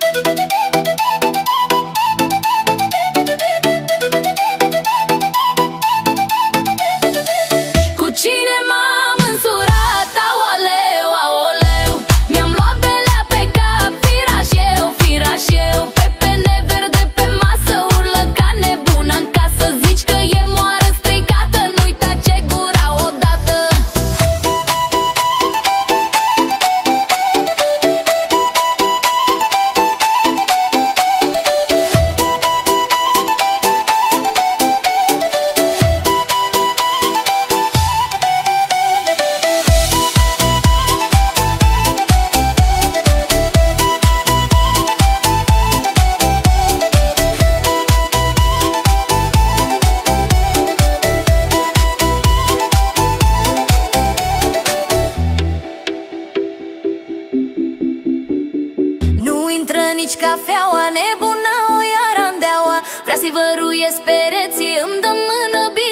Cu cine m-am însurat, aoleu, aoleu. Mi-am luat belea pe cap, firaș eu. Pepene verde pe masă, urlă ca nebuna în casă. Zici că e moară stricată, nu-i tace gura odată. Nu intră nici cafeaua, nebuna o ia randeaua. Vrea să-i văruiesc pereții, îmi dă mână bine.